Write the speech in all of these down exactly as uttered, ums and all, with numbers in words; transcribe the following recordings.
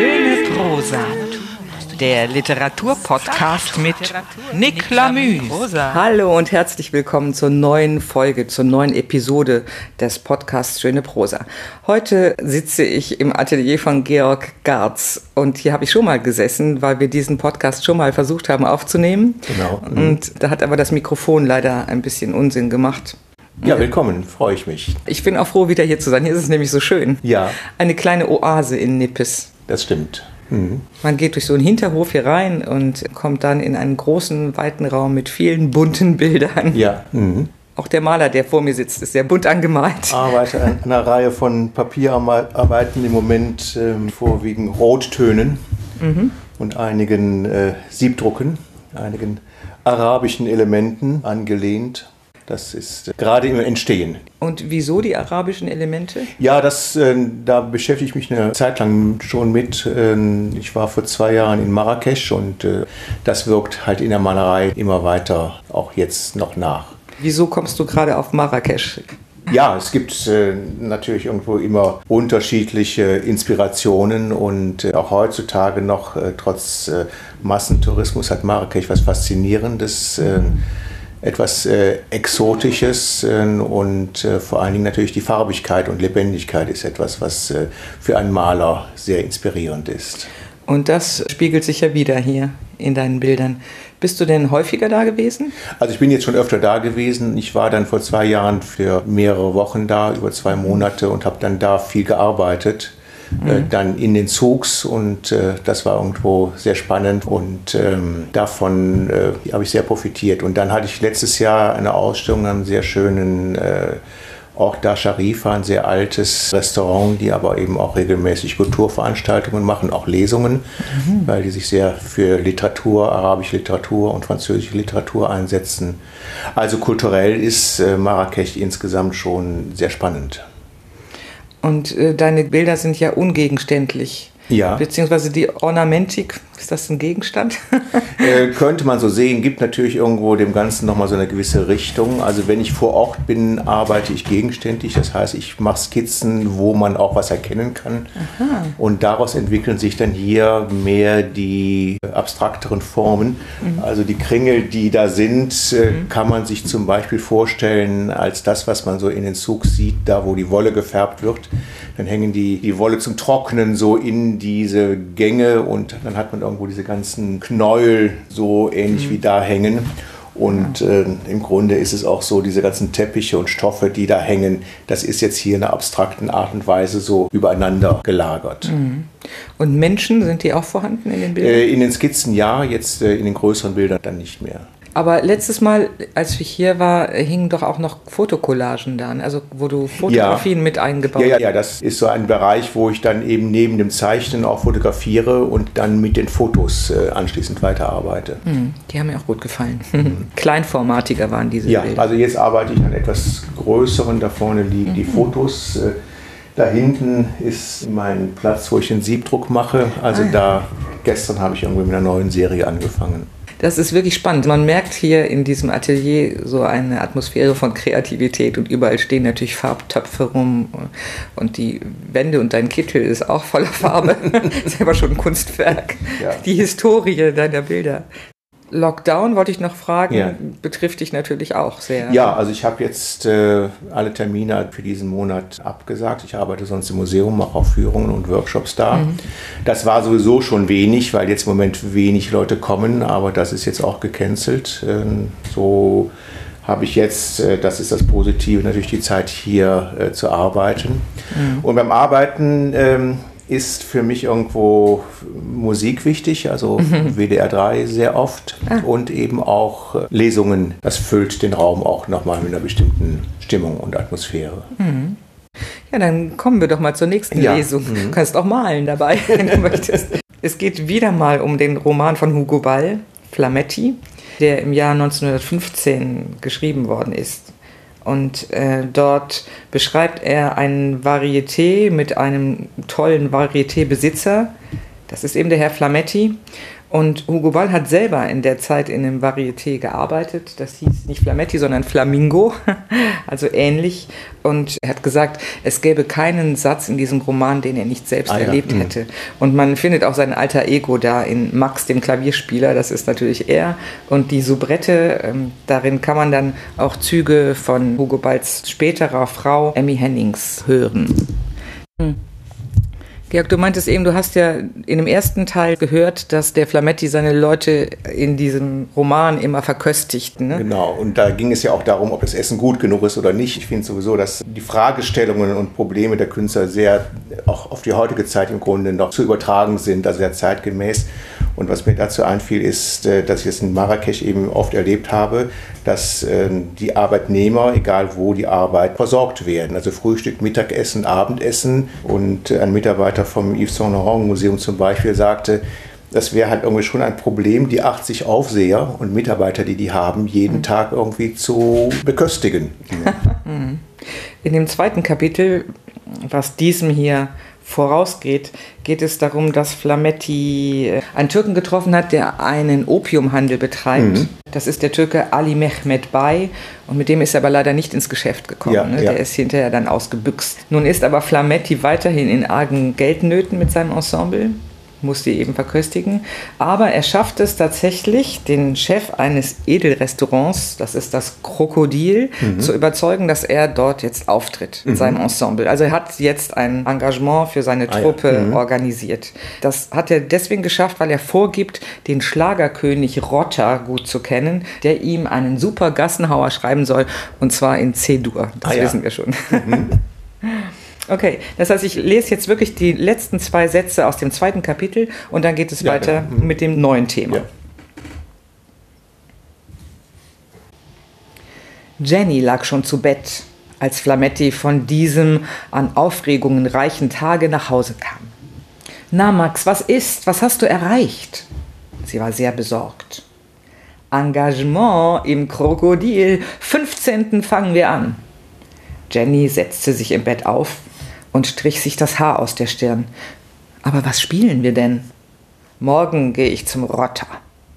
Schöne Prosa. Der Literaturpodcast mit Nick Lamüs. Hallo und herzlich willkommen zur neuen Folge, zur neuen Episode des Podcasts Schöne Prosa. Heute sitze ich im Atelier von Georg Gartz und hier habe ich schon mal gesessen, weil wir diesen Podcast schon mal versucht haben aufzunehmen. Genau. Mhm. Und da hat aber das Mikrofon leider ein bisschen Unsinn gemacht. Ja, willkommen, freue ich mich. Ich bin auch froh, wieder hier zu sein. Hier ist es nämlich so schön. Ja. Eine kleine Oase in Nippes. Das stimmt. Mhm. Man geht durch so einen Hinterhof hier rein und kommt dann in einen großen, weiten Raum mit vielen bunten Bildern. Ja. Mhm. Auch der Maler, der vor mir sitzt, ist sehr bunt angemalt. Ich arbeite an einer Reihe von Papierarbeiten im Moment äh, vorwiegend Rottönen mhm. und einigen äh, Siebdrucken, einigen arabischen Elementen angelehnt. Das ist äh, gerade im Entstehen. Und wieso die arabischen Elemente? Ja, das, äh, da beschäftige ich mich eine Zeit lang schon mit. Äh, ich war vor zwei Jahren in Marrakesch und äh, das wirkt halt in der Malerei immer weiter, auch jetzt noch nach. Wieso kommst du gerade auf Marrakesch? Ja, es gibt äh, natürlich irgendwo immer unterschiedliche Inspirationen und äh, auch heutzutage noch, äh, trotz äh, Massentourismus, hat Marrakesch was Faszinierendes. Äh, etwas äh, Exotisches äh, und äh, vor allen Dingen natürlich die Farbigkeit und Lebendigkeit ist etwas, was äh, für einen Maler sehr inspirierend ist. Und das spiegelt sich ja wieder hier in deinen Bildern. Bist du denn häufiger da gewesen? Also ich bin jetzt schon öfter da gewesen. Ich war dann vor zwei Jahren für mehrere Wochen da, über zwei Monate und habe dann da viel gearbeitet. Mhm. Dann in den Zugs und äh, das war irgendwo sehr spannend und ähm, davon äh, habe ich sehr profitiert. Und dann hatte ich letztes Jahr eine Ausstellung an einem sehr schönen äh, Ort da Sharifa, ein sehr altes Restaurant, die aber eben auch regelmäßig Kulturveranstaltungen machen, auch Lesungen, mhm. weil die sich sehr für Literatur, arabische Literatur und französische Literatur einsetzen. Also kulturell ist äh, Marrakesch insgesamt schon sehr spannend. Und äh, deine Bilder sind ja ungegenständlich. Ja. Beziehungsweise die Ornamentik, ist das ein Gegenstand? äh, könnte man so sehen, gibt natürlich irgendwo dem Ganzen nochmal so eine gewisse Richtung. Also wenn ich vor Ort bin, arbeite ich gegenständig. Das heißt, ich mache Skizzen, wo man auch was erkennen kann. Aha. Und daraus entwickeln sich dann hier mehr die abstrakteren Formen. Mhm. Also die Kringel, die da sind, äh, mhm. kann man sich zum Beispiel vorstellen als das, was man so in den Zug sieht, da wo die Wolle gefärbt wird. Dann hängen die, die Wolle zum Trocknen so in diese Gänge und dann hat man irgendwo diese ganzen Knäuel so ähnlich mhm. wie da hängen. Und äh, im Grunde ist es auch so, diese ganzen Teppiche und Stoffe, die da hängen, das ist jetzt hier in einer abstrakten Art und Weise so übereinander gelagert. Mhm. Und Menschen, sind die auch vorhanden in den Bildern? Äh, in den Skizzen ja, jetzt äh, in den größeren Bildern dann nicht mehr. Aber letztes Mal, als ich hier war, hingen doch auch noch Fotocollagen da, also wo du Fotografien ja. mit eingebaut hast. Ja, ja, ja, das ist so ein Bereich, wo ich dann eben neben dem Zeichnen auch fotografiere und dann mit den Fotos äh, anschließend weiterarbeite. Hm, die haben mir auch gut gefallen. Mhm. Kleinformatiger waren diese ja, Bilder. Ja, also jetzt arbeite ich an etwas größeren, da vorne liegen mhm. die Fotos. Äh, da hinten ist mein Platz, wo ich den Siebdruck mache. Also ah. da, gestern habe ich irgendwie mit einer neuen Serie angefangen. Das ist wirklich spannend. Man merkt hier in diesem Atelier so eine Atmosphäre von Kreativität und überall stehen natürlich Farbtöpfe rum und die Wände und dein Kittel ist auch voller Farbe. Selber schon ein Kunstwerk. Ja. Die Historie deiner Bilder. Lockdown, wollte ich noch fragen, ja. betrifft dich natürlich auch sehr. Ja, also ich habe jetzt äh, alle Termine für diesen Monat abgesagt. Ich arbeite sonst im Museum, mache auch Führungen und Workshops da. Mhm. Das war sowieso schon wenig, weil jetzt im Moment wenig Leute kommen, aber das ist jetzt auch gecancelt. Ähm, so habe ich jetzt, äh, das ist das Positive, natürlich die Zeit hier äh, zu arbeiten. Mhm. Und beim Arbeiten ähm, ist für mich irgendwo Musik wichtig, also mhm. W D R drei sehr oft ah. und eben auch äh, Lesungen. Das füllt den Raum auch nochmal mit einer bestimmten Stimmung und Atmosphäre. Mhm. Ja, dann kommen wir doch mal zur nächsten ja. Lesung. Mhm. Du kannst auch malen dabei, wenn du möchtest. Es geht wieder mal um den Roman von Hugo Ball, Flametti, der im Jahr neunzehnhundertfünfzehn geschrieben worden ist. Und äh, dort beschreibt er ein Varieté mit einem tollen Varieté-Besitzer. Das ist eben der Herr Flametti. Und Hugo Ball hat selber in der Zeit in einem Varieté gearbeitet. Das hieß nicht Flametti, sondern Flamingo, also ähnlich. Und er hat gesagt, es gäbe keinen Satz in diesem Roman, den er nicht selbst ah, erlebt ja. hätte. Und man findet auch sein alter Ego da in Max, dem Klavierspieler. Das ist natürlich er. Und die Soubrette, ähm, darin kann man dann auch Züge von Hugo Balls späterer Frau Emmy Hennings hören. Hm. Georg, du meintest eben, du hast ja in dem ersten Teil gehört, dass der Flametti seine Leute in diesem Roman immer verköstigt. Ne? Genau, und da ging es ja auch darum, ob das Essen gut genug ist oder nicht. Ich finde sowieso, dass die Fragestellungen und Probleme der Künstler sehr auch auf die heutige Zeit im Grunde noch zu übertragen sind, also sehr zeitgemäß. Und was mir dazu einfiel, ist, dass ich es in Marrakesch eben oft erlebt habe, dass die Arbeitnehmer, egal wo die Arbeit, versorgt werden. Also Frühstück, Mittagessen, Abendessen. Und ein Mitarbeiter vom Yves Saint Laurent Museum zum Beispiel sagte, das wäre halt irgendwie schon ein Problem, die achtzig Aufseher und Mitarbeiter, die die haben, jeden mhm. Tag irgendwie zu beköstigen. In dem zweiten Kapitel, was diesem hier vorausgeht, geht es darum, dass Flametti einen Türken getroffen hat, der einen Opiumhandel betreibt. Mhm. Das ist der Türke Ali Mehmet Bey und mit dem ist er aber leider nicht ins Geschäft gekommen. Ja, ne? ja. Der ist hinterher dann ausgebüxt. Nun ist aber Flametti weiterhin in argen Geldnöten mit seinem Ensemble, muss die eben verköstigen. Aber er schafft es tatsächlich, den Chef eines Edelrestaurants, das ist das Krokodil, mhm. zu überzeugen, dass er dort jetzt auftritt mit mhm. seinem Ensemble. Also er hat jetzt ein Engagement für seine Truppe ah, ja. mhm. organisiert. Das hat er deswegen geschafft, weil er vorgibt, den Schlagerkönig Rotter gut zu kennen, der ihm einen super Gassenhauer schreiben soll, und zwar in C-Dur. Das ah, wissen ja. wir schon. Mhm. Okay, das heißt, ich lese jetzt wirklich die letzten zwei Sätze aus dem zweiten Kapitel und dann geht es ja, weiter genau. mhm. mit dem neuen Thema. Ja. Jenny lag schon zu Bett, als Flametti von diesem an Aufregungen reichen Tage nach Hause kam. Na Max, was ist? Was hast du erreicht? Sie war sehr besorgt. Engagement im Krokodil, fünfzehnten fangen wir an. Jenny setzte sich im Bett auf und strich sich das Haar aus der Stirn. Aber was spielen wir denn? Morgen gehe ich zum Rotter.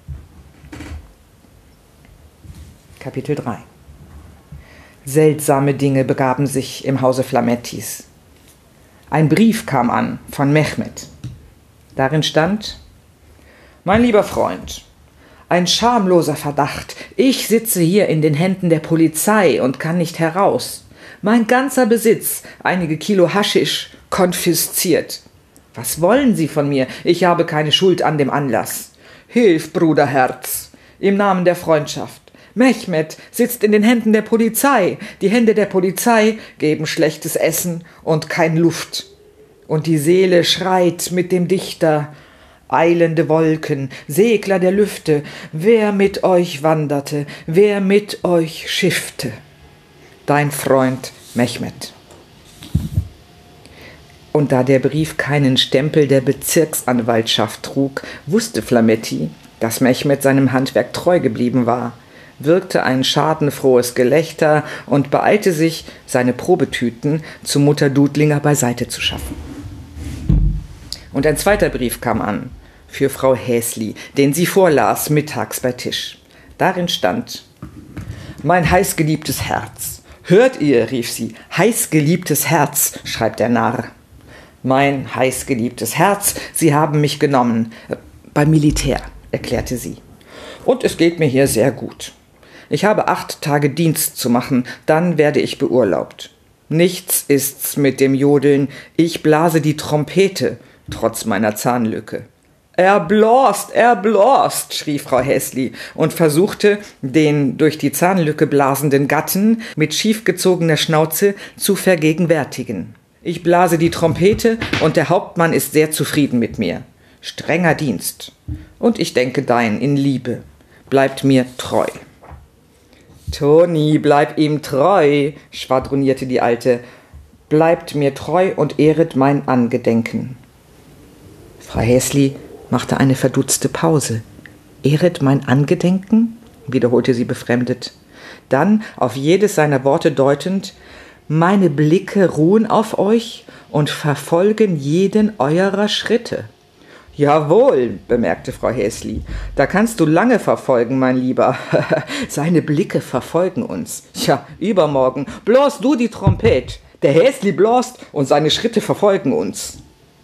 Kapitel drei. Seltsame Dinge begaben sich im Hause Flamettis. Ein Brief kam an von Mehmet. Darin stand: Mein lieber Freund, ein schamloser Verdacht. Ich sitze hier in den Händen der Polizei und kann nicht heraus. Mein ganzer Besitz, einige Kilo Haschisch, konfisziert. Was wollen Sie von mir? Ich habe keine Schuld an dem Anlass. Hilf, Bruderherz, im Namen der Freundschaft. Mehmet sitzt in den Händen der Polizei. Die Hände der Polizei geben schlechtes Essen und kein Luft. Und die Seele schreit mit dem Dichter: Eilende Wolken, Segler der Lüfte, wer mit euch wanderte, wer mit euch schiffte. Dein Freund Mehmet. Und da der Brief keinen Stempel der Bezirksanwaltschaft trug, wusste Flametti, dass Mehmet seinem Handwerk treu geblieben war, wirkte ein schadenfrohes Gelächter und beeilte sich, seine Probetüten zu Mutter Dudlinger beiseite zu schaffen. Und ein zweiter Brief kam an, für Frau Häsli, den sie vorlas mittags bei Tisch. Darin stand: Mein heißgeliebtes Herz. Hört ihr, rief sie, heißgeliebtes Herz, schreibt der Narr. Mein heißgeliebtes Herz, Sie haben mich genommen. Beim Militär, erklärte sie. Und es geht mir hier sehr gut. Ich habe acht Tage Dienst zu machen, dann werde ich beurlaubt. Nichts ist's mit dem Jodeln, ich blase die Trompete, trotz meiner Zahnlücke. Er blost, er blost, schrie Frau Häsli und versuchte, den durch die Zahnlücke blasenden Gatten mit schiefgezogener Schnauze zu vergegenwärtigen. Ich blase die Trompete und der Hauptmann ist sehr zufrieden mit mir. Strenger Dienst. Und ich denke dein in Liebe. Bleibt mir treu. Toni, bleib ihm treu, schwadronierte die Alte. Bleibt mir treu und ehret mein Angedenken. Frau Häsli machte eine verdutzte Pause. Ehret mein Angedenken? Wiederholte sie befremdet. Dann, auf jedes seiner Worte deutend: Meine Blicke ruhen auf euch und verfolgen jeden eurer Schritte. »Jawohl«, bemerkte Frau Häsli, »da kannst du lange verfolgen, mein Lieber. Seine Blicke verfolgen uns. Ja, übermorgen bläst du die Trompete. Der Häsli bläst und seine Schritte verfolgen uns.«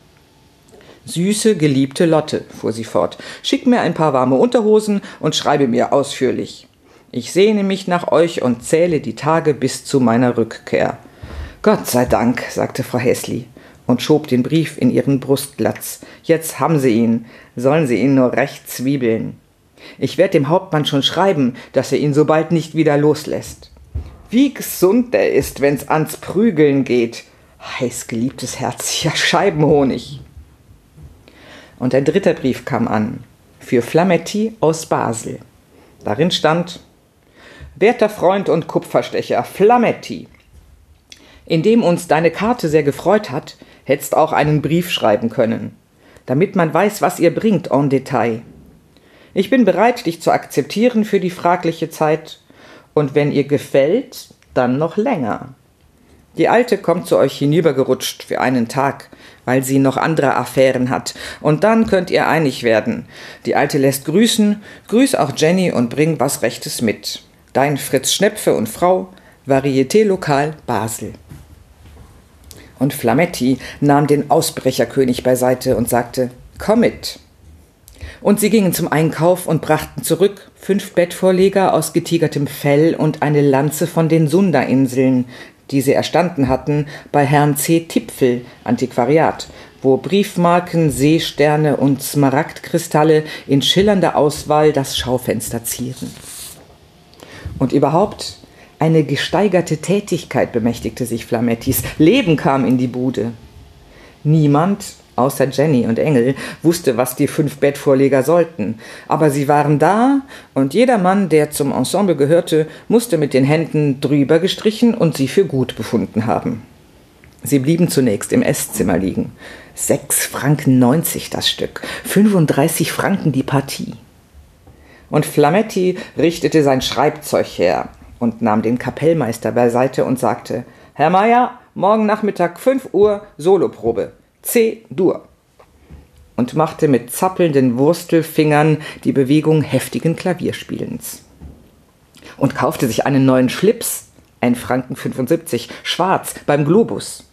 »Süße, geliebte Lotte«, fuhr sie fort, »schick mir ein paar warme Unterhosen und schreibe mir ausführlich. Ich sehne mich nach euch und zähle die Tage bis zu meiner Rückkehr.« »Gott sei Dank«, sagte Frau Häsli und schob den Brief in ihren Brustlatz. »Jetzt haben Sie ihn, sollen Sie ihn nur recht zwiebeln. Ich werde dem Hauptmann schon schreiben, dass er ihn so bald nicht wieder loslässt. Wie gesund der ist, wenn's ans Prügeln geht. Heißgeliebtes Herz, ja Scheibenhonig.« Und ein dritter Brief kam an, für Flametti aus Basel. Darin stand: »Werter Freund und Kupferstecher, Flametti, indem uns deine Karte sehr gefreut hat, hättest auch einen Brief schreiben können, damit man weiß, was ihr bringt en Detail. Ich bin bereit, dich zu akzeptieren für die fragliche Zeit, und wenn ihr gefällt, dann noch länger. Die Alte kommt zu euch hinübergerutscht für einen Tag, weil sie noch andere Affären hat, und dann könnt ihr einig werden. Die Alte lässt grüßen, grüß auch Jenny und bring was Rechtes mit. Dein Fritz Schnepfe und Frau, Varieté Lokal Basel.« Und Flametti nahm den Ausbrecherkönig beiseite und sagte: »Komm mit.« Und sie gingen zum Einkauf und brachten zurück fünf Bettvorleger aus getigertem Fell und eine Lanze von den Sunda-Inseln, die sie erstanden hatten bei Herrn C. Tipfel, Antiquariat, wo Briefmarken, Seesterne und Smaragdkristalle in schillernder Auswahl das Schaufenster zieren. Und überhaupt eine gesteigerte Tätigkeit bemächtigte sich Flamettis. Leben kam in die Bude. Niemand, außer Jenny und Engel, wusste, was die fünf Bettvorleger sollten. Aber sie waren da, und jeder Mann, der zum Ensemble gehörte, musste mit den Händen drüber gestrichen und sie für gut befunden haben. Sie blieben zunächst im Esszimmer liegen. Sechs Franken neunzig das Stück, fünfunddreißig Franken die Partie. Und Flametti richtete sein Schreibzeug her und nahm den Kapellmeister beiseite und sagte: »Herr Meier, morgen Nachmittag fünf Uhr Soloprobe, C-Dur«, und machte mit zappelnden Wurstelfingern die Bewegung heftigen Klavierspielens. Und kaufte sich einen neuen Schlips, ein Franken fünfundsiebzig, schwarz, beim Globus.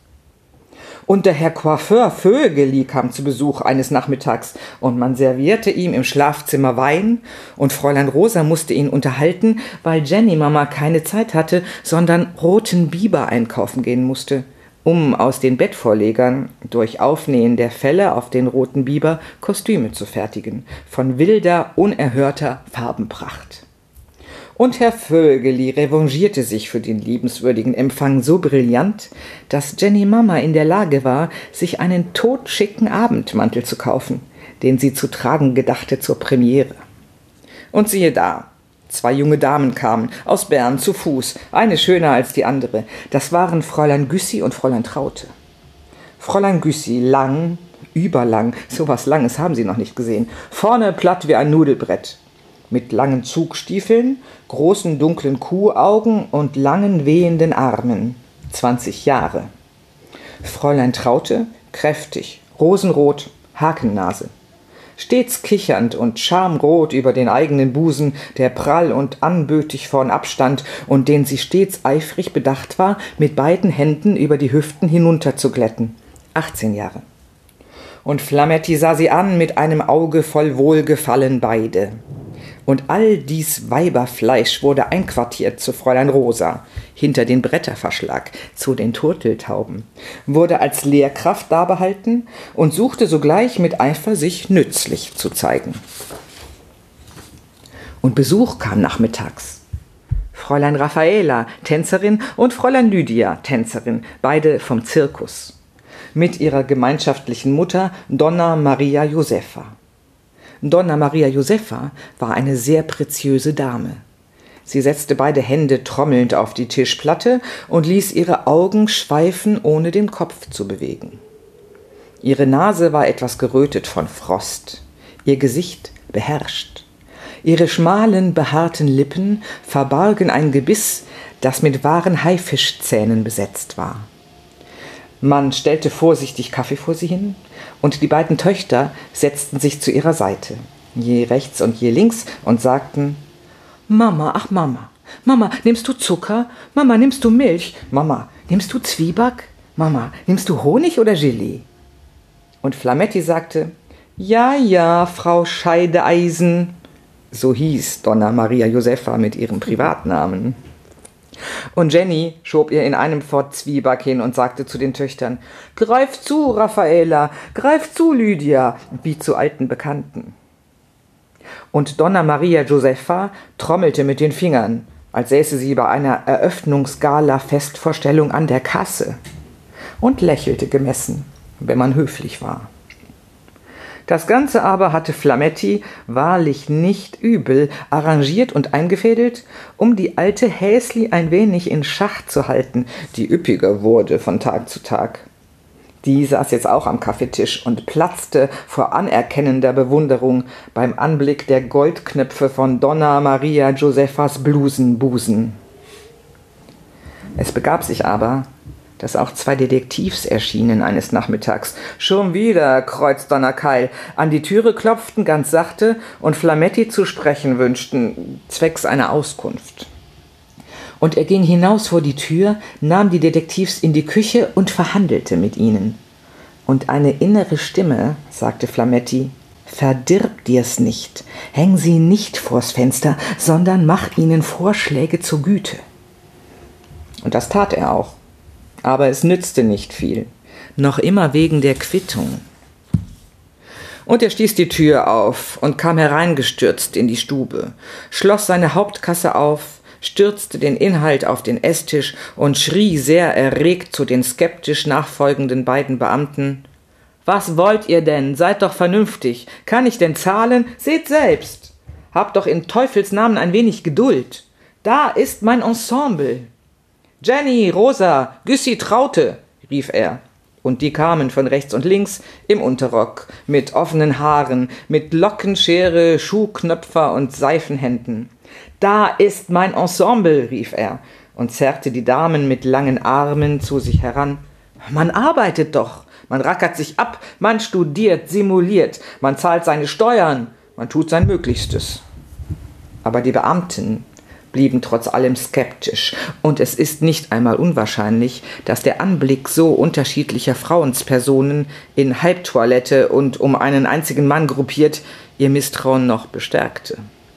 Und der Herr Coiffeur Vögeli kam zu Besuch eines Nachmittags, und man servierte ihm im Schlafzimmer Wein, und Fräulein Rosa musste ihn unterhalten, weil Jenny Mama keine Zeit hatte, sondern roten Biber einkaufen gehen musste, um aus den Bettvorlegern durch Aufnähen der Felle auf den roten Biber Kostüme zu fertigen, von wilder, unerhörter Farbenpracht. Und Herr Vögeli revanchierte sich für den liebenswürdigen Empfang so brillant, dass Jenny Mama in der Lage war, sich einen totschicken Abendmantel zu kaufen, den sie zu tragen gedachte zur Premiere. Und siehe da, zwei junge Damen kamen, aus Bern zu Fuß, eine schöner als die andere. Das waren Fräulein Güssi und Fräulein Traute. Fräulein Güssi, lang, überlang, sowas Langes haben Sie noch nicht gesehen, vorne platt wie ein Nudelbrett, mit langen Zugstiefeln, großen dunklen Kuhaugen und langen wehenden Armen, zwanzig Jahre. Fräulein Traute, kräftig, rosenrot, Hakennase, stets kichernd und schamrot über den eigenen Busen, der prall und anbötig vornab stand und den sie stets eifrig bedacht war, mit beiden Händen über die Hüften hinunterzuglätten, achtzehn Jahre. Und Flametti sah sie an mit einem Auge voll Wohlgefallen beide. Und all dies Weiberfleisch wurde einquartiert zu Fräulein Rosa, hinter den Bretterverschlag, zu den Turteltauben, wurde als Lehrkraft dabehalten und suchte sogleich mit Eifer, sich nützlich zu zeigen. Und Besuch kam nachmittags. Fräulein Raffaela, Tänzerin, und Fräulein Lydia, Tänzerin, beide vom Zirkus, mit ihrer gemeinschaftlichen Mutter Donna Maria Josefa. Donna Maria Josefa war eine sehr preziöse Dame. Sie setzte beide Hände trommelnd auf die Tischplatte und ließ ihre Augen schweifen, ohne den Kopf zu bewegen. Ihre Nase war etwas gerötet von Frost, ihr Gesicht beherrscht. Ihre schmalen, behaarten Lippen verbargen ein Gebiss, das mit wahren Haifischzähnen besetzt war. Man stellte vorsichtig Kaffee vor sie hin und die beiden Töchter setzten sich zu ihrer Seite, je rechts und je links, und sagten: »Mama, ach Mama, Mama, nimmst du Zucker? Mama, nimmst du Milch? Mama, nimmst du Zwieback? Mama, nimmst du Honig oder Gelee?« Und Flametti sagte: »Ja, ja, Frau Scheideeisen«, so hieß Donna Maria Josefa mit ihrem Privatnamen. Und Jenny schob ihr in einem Fort Zwieback hin und sagte zu den Töchtern: »Greif zu, Raffaela, greif zu, Lydia«, wie zu alten Bekannten. Und Donna Maria Josefa trommelte mit den Fingern, als säße sie bei einer Eröffnungsgala-Festvorstellung an der Kasse, und lächelte gemessen, wenn man höflich war. Das Ganze aber hatte Flametti wahrlich nicht übel arrangiert und eingefädelt, um die alte Häsli ein wenig in Schach zu halten, die üppiger wurde von Tag zu Tag. Die saß jetzt auch am Kaffeetisch und platzte vor anerkennender Bewunderung beim Anblick der Goldknöpfe von Donna Maria Josefas Blusenbusen. Es begab sich aber, dass auch zwei Detektivs erschienen eines Nachmittags, schon wieder Kreuzdonnerkeil, an die Türe klopften ganz sachte und Flametti zu sprechen wünschten, zwecks einer Auskunft. Und er ging hinaus vor die Tür, nahm die Detektivs in die Küche und verhandelte mit ihnen. Und eine innere Stimme sagte Flametti: »Verdirb dir's nicht, häng sie nicht vors Fenster, sondern mach ihnen Vorschläge zur Güte.« Und das tat er auch. Aber es nützte nicht viel, noch immer wegen der Quittung. Und er stieß die Tür auf und kam hereingestürzt in die Stube, schloss seine Hauptkasse auf, stürzte den Inhalt auf den Esstisch und schrie sehr erregt zu den skeptisch nachfolgenden beiden Beamten: »Was wollt ihr denn? Seid doch vernünftig. Kann ich denn zahlen? Seht selbst. Habt doch in Teufels Namen ein wenig Geduld. Da ist mein Ensemble. Jenny, Rosa, Güssi, Traute«, rief er, und die kamen von rechts und links im Unterrock, mit offenen Haaren, mit Lockenschere, Schuhknöpfer und Seifenhänden. »Da ist mein Ensemble«, rief er und zerrte die Damen mit langen Armen zu sich heran. »Man arbeitet doch, man rackert sich ab, man studiert, simuliert, man zahlt seine Steuern, man tut sein Möglichstes.« Aber die Beamten blieben trotz allem skeptisch, und es ist nicht einmal unwahrscheinlich, dass der Anblick so unterschiedlicher Frauenspersonen in Halbtoilette und um einen einzigen Mann gruppiert ihr Misstrauen noch bestärkte.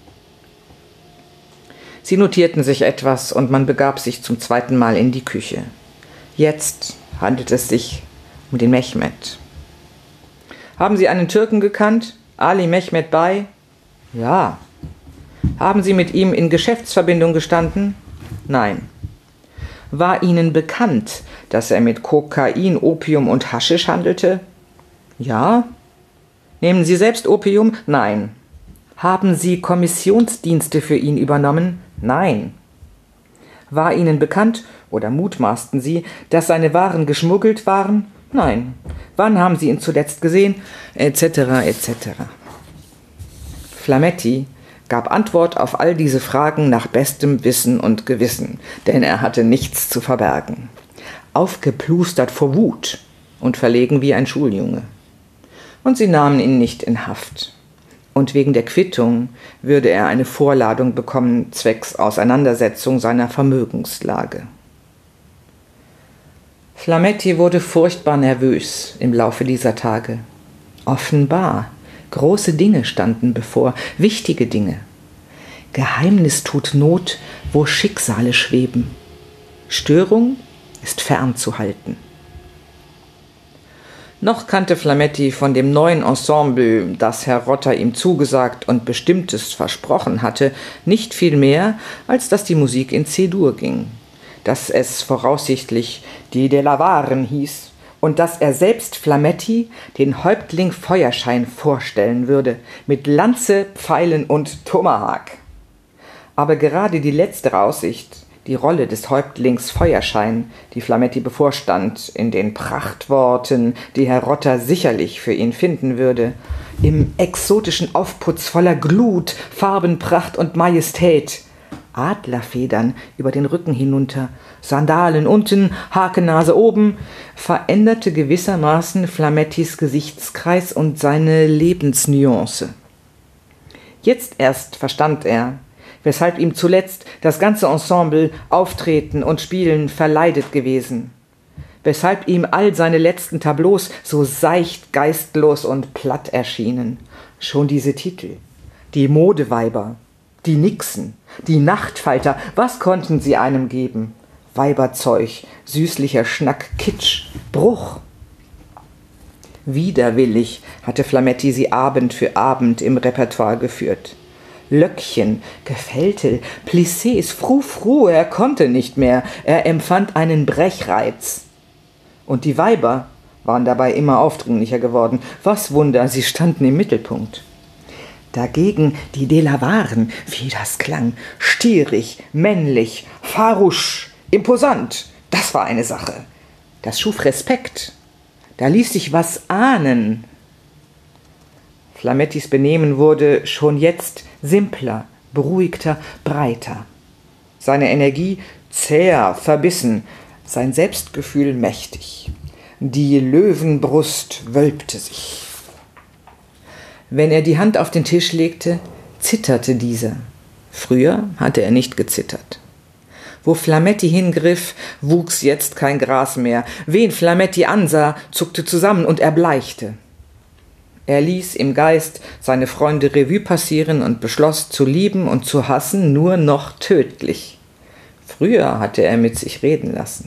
Sie notierten sich etwas, und man begab sich zum zweiten Mal in die Küche. Jetzt handelt es sich um den Mehmet. »Haben Sie einen Türken gekannt? Ali Mehmet Bey?« »Ja.« »Haben Sie mit ihm in Geschäftsverbindung gestanden?« »Nein.« »War Ihnen bekannt, dass er mit Kokain, Opium und Haschisch handelte?« »Ja.« »Nehmen Sie selbst Opium?« »Nein.« »Haben Sie Kommissionsdienste für ihn übernommen?« »Nein.« »War Ihnen bekannt, oder mutmaßten Sie, dass seine Waren geschmuggelt waren?« »Nein.« »Wann haben Sie ihn zuletzt gesehen?« Etc. et cetera. Flametti gab Antwort auf all diese Fragen nach bestem Wissen und Gewissen, denn er hatte nichts zu verbergen. Aufgeplustert vor Wut und verlegen wie ein Schuljunge. Und sie nahmen ihn nicht in Haft. Und wegen der Quittung würde er eine Vorladung bekommen zwecks Auseinandersetzung seiner Vermögenslage. Flametti wurde furchtbar nervös im Laufe dieser Tage. Offenbar große Dinge standen bevor, wichtige Dinge. Geheimnis tut Not, wo Schicksale schweben. Störung ist fernzuhalten. Noch kannte Flametti von dem neuen Ensemble, das Herr Rotter ihm zugesagt und Bestimmtes versprochen hatte, nicht viel mehr, als dass die Musik in C-Dur ging, dass es voraussichtlich die De la Waren hieß, und dass er selbst Flametti den Häuptling Feuerschein vorstellen würde, mit Lanze, Pfeilen und Tomahawk. Aber gerade die letztere Aussicht, die Rolle des Häuptlings Feuerschein, die Flametti bevorstand, in den Prachtworten, die Herr Rotter sicherlich für ihn finden würde, im exotischen Aufputz voller Glut, Farbenpracht und Majestät, Adlerfedern über den Rücken hinunter, Sandalen unten, Hakennase oben, veränderte gewissermaßen Flamettis Gesichtskreis und seine Lebensnuance. Jetzt erst verstand er, weshalb ihm zuletzt das ganze Ensemble Auftreten und Spielen verleidet gewesen, weshalb ihm all seine letzten Tableaus so seicht, geistlos und platt erschienen. Schon diese Titel, die Modeweiber, die Nixen, die Nachtfalter, was konnten sie einem geben? Weiberzeug, süßlicher Schnack, Kitsch, Bruch. Widerwillig hatte Flametti sie Abend für Abend im Repertoire geführt. Löckchen, Gefältel, Plissés, Frou-Frou, er konnte nicht mehr, er empfand einen Brechreiz. Und die Weiber waren dabei immer aufdringlicher geworden. Was Wunder, sie standen im Mittelpunkt. Dagegen die Delavaren, wie das klang, stierig, männlich, farouche, imposant, das war eine Sache. Das schuf Respekt, da ließ sich was ahnen. Flamettis Benehmen wurde schon jetzt simpler, beruhigter, breiter. Seine Energie zäher, verbissen, sein Selbstgefühl mächtig. Die Löwenbrust wölbte sich. Wenn er die Hand auf den Tisch legte, zitterte diese. Früher hatte er nicht gezittert. Wo Flametti hingriff, wuchs jetzt kein Gras mehr. Wen Flametti ansah, zuckte zusammen und erbleichte. Er ließ im Geist seine Freunde Revue passieren und beschloss, zu lieben und zu hassen nur noch tödlich. Früher hatte er mit sich reden lassen.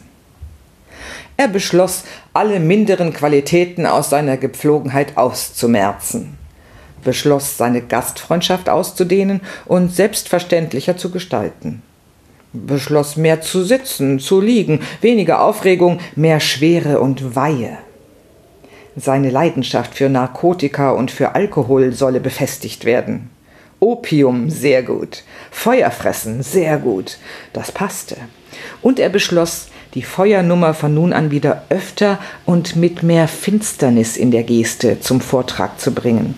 Er beschloss, alle minderen Qualitäten aus seiner Gepflogenheit auszumerzen, beschloss, seine Gastfreundschaft auszudehnen und selbstverständlicher zu gestalten, beschloss, mehr zu sitzen, zu liegen, weniger Aufregung, mehr Schwere und Weihe. Seine Leidenschaft für Narkotika und für Alkohol solle befestigt werden. Opium, sehr gut. Feuerfressen, sehr gut. Das passte. Und er beschloss, die Feuernummer von nun an wieder öfter und mit mehr Finsternis in der Geste zum Vortrag zu bringen.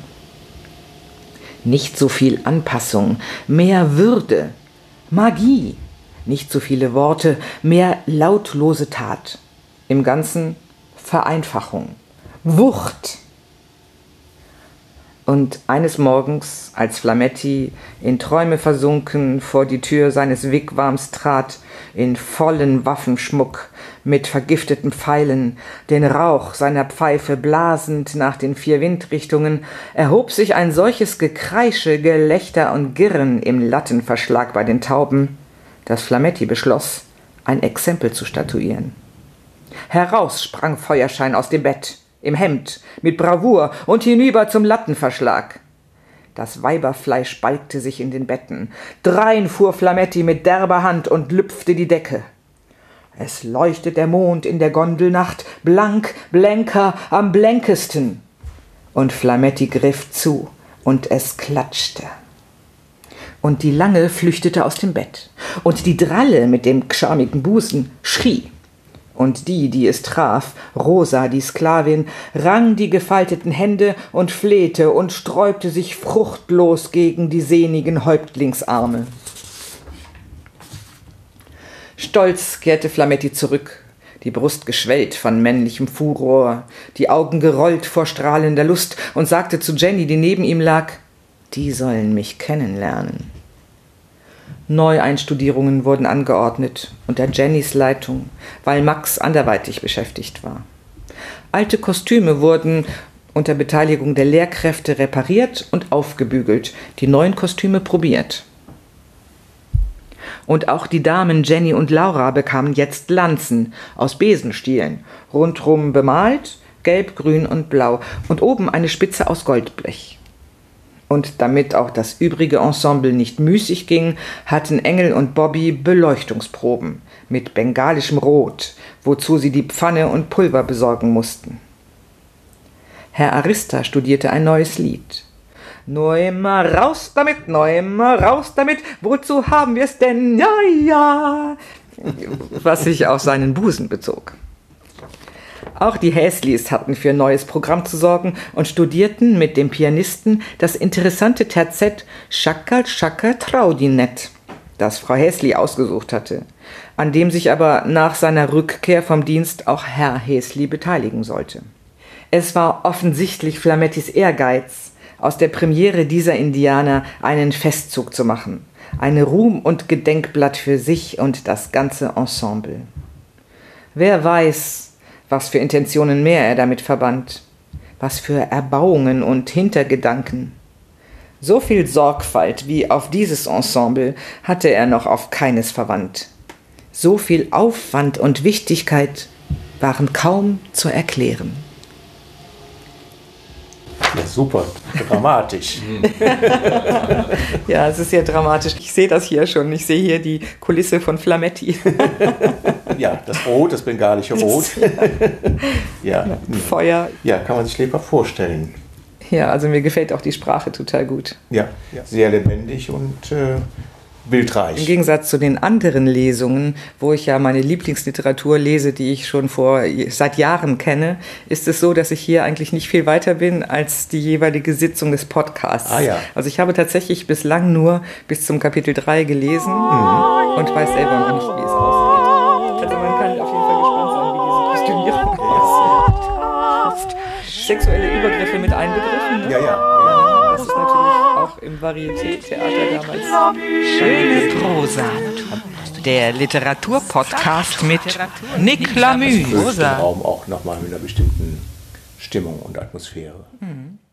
Nicht so viel Anpassung, mehr Würde, Magie, nicht so viele Worte, mehr lautlose Tat. Im Ganzen Vereinfachung, Wucht. Und eines Morgens, als Flametti in Träume versunken vor die Tür seines Wigwams trat, in vollen Waffenschmuck, mit vergifteten Pfeilen, den Rauch seiner Pfeife blasend nach den vier Windrichtungen, erhob sich ein solches Gekreische, Gelächter und Girren im Lattenverschlag bei den Tauben, dass Flametti beschloss, ein Exempel zu statuieren. Heraus sprang Feuerschein aus dem Bett, im Hemd, mit Bravour und hinüber zum Lattenverschlag. Das Weiberfleisch balgte sich in den Betten. Drein fuhr Flametti mit derber Hand und lüpfte die Decke. Es leuchtet der Mond in der Gondelnacht, blank, blänker, am blänkesten. Und Flametti griff zu, und es klatschte. Und die Lange flüchtete aus dem Bett, und die Dralle mit dem gschamigen Busen schrie. Und die, die es traf, Rosa, die Sklavin, rang die gefalteten Hände und flehte und sträubte sich fruchtlos gegen die sehnigen Häuptlingsarme. Stolz kehrte Flametti zurück, die Brust geschwellt von männlichem Furor, die Augen gerollt vor strahlender Lust, und sagte zu Jenny, die neben ihm lag, die sollen mich kennenlernen. Neueinstudierungen wurden angeordnet, unter Jennys Leitung, weil Max anderweitig beschäftigt war. Alte Kostüme wurden unter Beteiligung der Lehrkräfte repariert und aufgebügelt, die neuen Kostüme probiert. Und auch die Damen Jenny und Laura bekamen jetzt Lanzen aus Besenstielen, rundrum bemalt, gelb, grün und blau, und oben eine Spitze aus Goldblech. Und damit auch das übrige Ensemble nicht müßig ging, hatten Engel und Bobby Beleuchtungsproben mit bengalischem Rot, wozu sie die Pfanne und Pulver besorgen mussten. Herr Arista studierte ein neues Lied. Nur immer raus damit, nur immer raus damit, wozu haben wir es denn, ja, ja, was sich auf seinen Busen bezog. Auch die Häslis hatten für ein neues Programm zu sorgen und studierten mit dem Pianisten das interessante Terzett Schakal Schakal Traudinett. das Frau Häsli ausgesucht hatte, an dem sich aber nach seiner Rückkehr vom Dienst auch Herr Häsli beteiligen sollte. Es war offensichtlich Flamettis Ehrgeiz, aus der Premiere dieser Indianer einen Festzug zu machen, eine Ruhm- und Gedenkblatt für sich und das ganze Ensemble. Wer weiß, was für Intentionen mehr er damit verband, was für Erbauungen und Hintergedanken. So viel Sorgfalt wie auf dieses Ensemble hatte er noch auf keines verwandt. So viel Aufwand und Wichtigkeit waren kaum zu erklären. Ja, super, dramatisch. Ja, es ist sehr dramatisch. Ich sehe das hier schon. Ich sehe hier die Kulisse von Flametti. Ja, das Rot, das bengalische Rot. Ja. Ja, Feuer. Ja, kann man sich lebhaft vorstellen. Ja, also mir gefällt auch die Sprache total gut. Ja, sehr lebendig und äh, bildreich. Im Gegensatz zu den anderen Lesungen, wo ich ja meine Lieblingsliteratur lese, die ich schon vor seit Jahren kenne, ist es so, dass ich hier eigentlich nicht viel weiter bin als die jeweilige Sitzung des Podcasts. Ah, ja. Also ich habe tatsächlich bislang nur bis zum Kapitel drei gelesen mhm. und weiß selber noch nicht, wie es ausgeht. Also man kann auf jeden Fall gespannt sein, wie diese Kostümierung aussieht. Sexuelle Übergriffe mit einbegriffen, ne? Ja, ja. Das ist natürlich auch im Varieté-Theater damals. Schöne Prosa. Der Literaturpodcast mit Nick Lamü. Füllt den Raum auch nochmal mit einer bestimmten Stimmung und Atmosphäre. Mhm.